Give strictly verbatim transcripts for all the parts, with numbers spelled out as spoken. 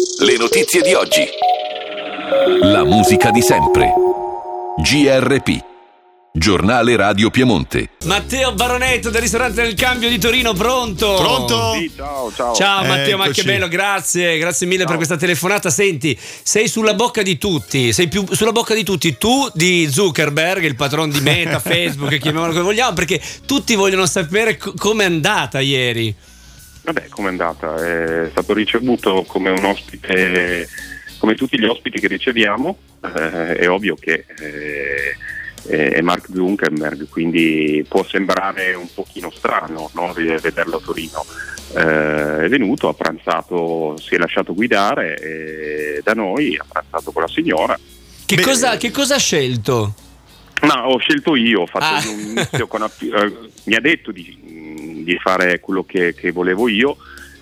Le notizie di oggi. La musica di sempre. G R P. Giornale Radio Piemonte. Matteo Baronetto del ristorante del Cambio di Torino, pronto? Pronto? Sì, ciao, ciao. Ciao Matteo, ma Eccoci. che bello, grazie, grazie mille Ciao. per questa telefonata. Senti, sei sulla bocca di tutti, sei più sulla bocca di tutti, tu di Zuckerberg, il patron di Meta, Facebook, chiamiamolo come vogliamo, perché tutti vogliono sapere co- com'è andata ieri. Vabbè, com'è andata? È stato ricevuto come un ospite, come tutti gli ospiti che riceviamo. Eh, è ovvio che eh, è Mark Zuckerberg, quindi può sembrare un pochino strano, no, vederlo a Torino. Eh, è venuto, ha pranzato, si è lasciato guidare eh, da noi, ha pranzato con la signora. Che, Beh, cosa, che cosa ha scelto? Ma ho scelto io, ho fatto Ah. un inizio con eh, mi ha detto di, di fare quello che, che volevo io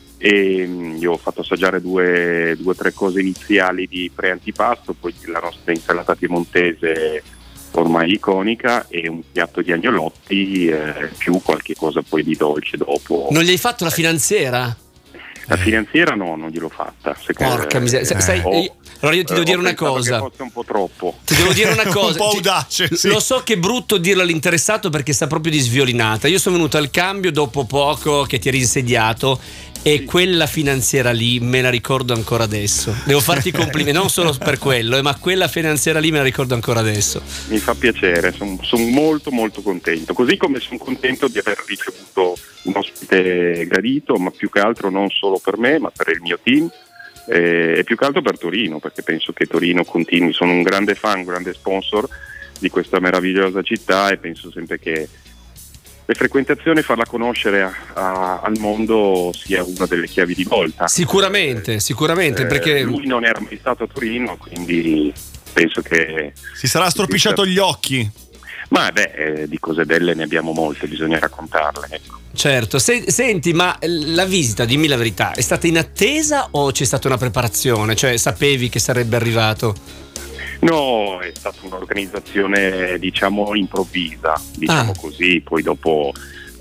e mh, io ho fatto assaggiare due o tre cose iniziali di pre-antipasto, poi la nostra insalata piemontese ormai iconica e un piatto di agnolotti eh, più qualche cosa poi di dolce dopo. Non gli hai fatto la finanziera? La finanziera no, non gliel'ho fatta. Secondo- Porca miseria. Sai- eh, sai, ho- io- allora io ti devo eh, dire ho una pensato cosa. che fosse un po' troppo. Ti devo dire una cosa. Un po' Ti- audace, sì. Lo so che è brutto dirlo all'interessato perché sta proprio di sviolinata. Io sono venuto al Cambio dopo poco che ti eri insediato e quella finanziera lì me la ricordo ancora adesso. Devo farti i complimenti, non solo per quello, eh, ma quella finanziera lì me la ricordo ancora adesso. Mi fa piacere, sono molto molto contento, così come sono contento di aver ricevuto un ospite gradito, ma più che altro non solo per me, ma per il mio team eh, e più che altro per Torino, perché penso che Torino continui, sono un grande fan, un grande sponsor di questa meravigliosa città e penso sempre che le frequentazioni, farla conoscere a, a, al mondo sia una delle chiavi di volta. Sicuramente, sicuramente, Eh, perché lui non era mai stato a Torino, quindi penso che Si sarà stropicciato gli occhi. ma beh, eh, di cose belle ne abbiamo molte, bisogna raccontarle, ecco. certo. Se- senti, ma la visita, dimmi la verità, è stata in attesa o c'è stata una preparazione? Cioè, sapevi che sarebbe arrivato? No, è stata un'organizzazione diciamo improvvisa, diciamo Ah. così, poi dopo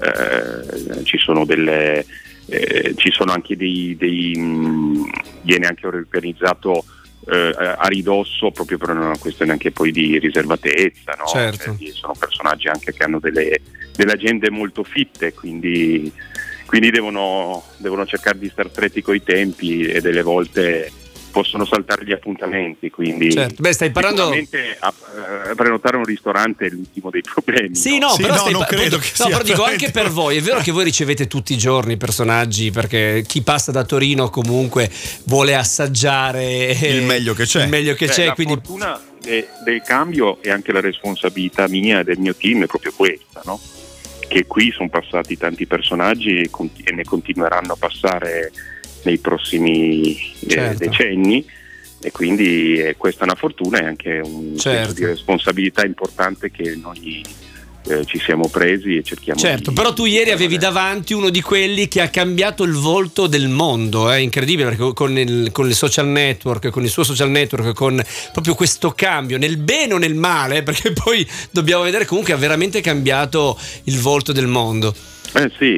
eh, ci sono delle eh, ci sono anche dei, dei mh, viene anche organizzato eh, a ridosso proprio per una questione anche poi di riservatezza, no? Certo. Cioè, sono personaggi anche che hanno delle, delle agende molto fitte, quindi, quindi devono, devono cercare di star stretti coi tempi e delle volte possono saltare gli appuntamenti, quindi Certo. Beh, stai parlando. sicuramente a, a prenotare un ristorante è l'ultimo dei problemi. Sì, no? no, Sì, però no, stai non pa- credo appunto- che no, sia però dico veramente- anche per voi. È vero che voi ricevete tutti i giorni personaggi perché chi passa da Torino comunque vuole assaggiare eh, Il meglio che c'è. Il meglio che Cioè, c'è, la quindi fortuna de- del Cambio e anche la responsabilità mia e del mio team è proprio questa, no? Che qui sono passati tanti personaggi e, conti- e ne continueranno a passare nei prossimi eh, Certo. decenni e quindi eh, questa è una fortuna e anche un Certo. senso di responsabilità importante che noi eh, ci siamo presi e cerchiamo certo, di... però tu ieri avevi di- davanti uno di quelli che ha cambiato il volto del mondo, è incredibile perché con il, con il social network, con il suo social network, con proprio questo cambio nel bene o nel male, perché poi dobbiamo vedere comunque ha veramente cambiato il volto del mondo. Eh sì,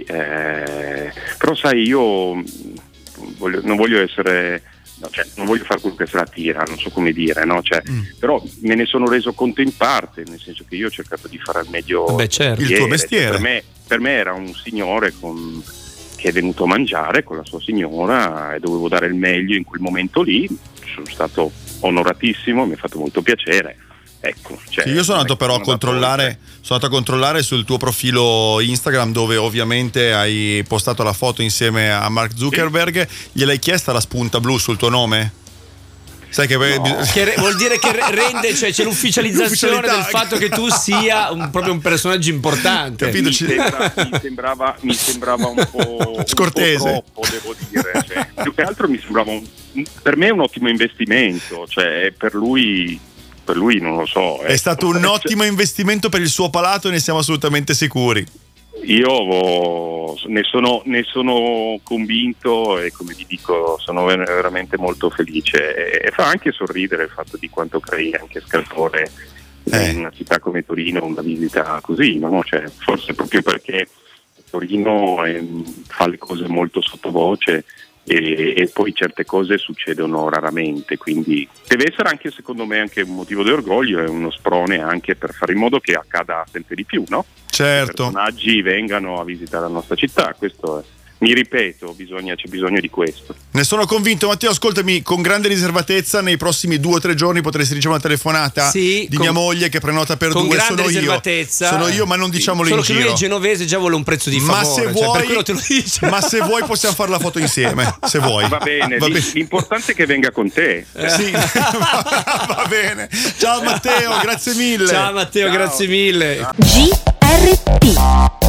eh, però sai io mh, voglio- non voglio essere, no, cioè, non voglio fare quello che se la tira, non so come dire, no? Cioè, Mm. però me ne sono reso conto in parte, nel senso che io ho cercato di fare al meglio Beh, certo. Il tuo mestiere. Cioè, per, me, per me era un signore con- che è venuto a mangiare con la sua signora e dovevo dare il meglio in quel momento lì, sono stato onoratissimo, mi ha fatto molto piacere. Ecco, cioè, Sì, io sono andato però a sono andato controllare, oltre. sono andato a controllare sul tuo profilo Instagram dove ovviamente hai postato la foto insieme a Mark Zuckerberg. Gliel'hai chiesta la spunta blu sul tuo nome? Sai che No. Che re- vuol dire che re- rende, cioè c'è l'ufficializzazione L'ufficialità. del fatto che tu sia un- proprio un personaggio importante. Capito? Mi, Ci- sembra- mi sembrava, mi sembrava un po' Scortese. un po' troppo, devo dire. Cioè, più che altro mi sembrava un, per me un ottimo investimento, cioè per lui, per lui non lo so. È ecco. stato un Cioè, ottimo investimento per il suo palato e ne siamo assolutamente sicuri. Io ho- ne, sono, ne sono convinto e come vi dico sono ver- veramente molto felice e, e fa anche sorridere il fatto di quanto crei anche Scalpore Eh. in una città come Torino una visita così, no? Cioè, forse proprio perché Torino ehm, fa le cose molto sottovoce e, e poi certe cose succedono raramente, quindi deve essere anche secondo me anche un motivo di orgoglio e uno sprone anche per fare in modo che accada sempre di più, no? Certo. Che personaggi vengano a visitare la nostra città, questo è. Mi ripeto, bisogna, c'è bisogno di questo. Ne sono convinto. Matteo, ascoltami, con grande riservatezza nei prossimi due o tre giorni potresti ricevere una telefonata sì, di con, mia moglie che prenota per con due. grande Sono riservatezza. io. Sono io, ma non diciamolo Solo in che giro. lui è genovese, già vuole un prezzo di favore. Ma se cioè, vuoi, per quello te lo dice. Ma se vuoi possiamo fare la foto insieme. Se vuoi. Va bene, Va bene. l'importante è che venga con te. Eh. Sì, va bene. Ciao Matteo, grazie mille. Ciao Matteo, Ciao. grazie mille. G R P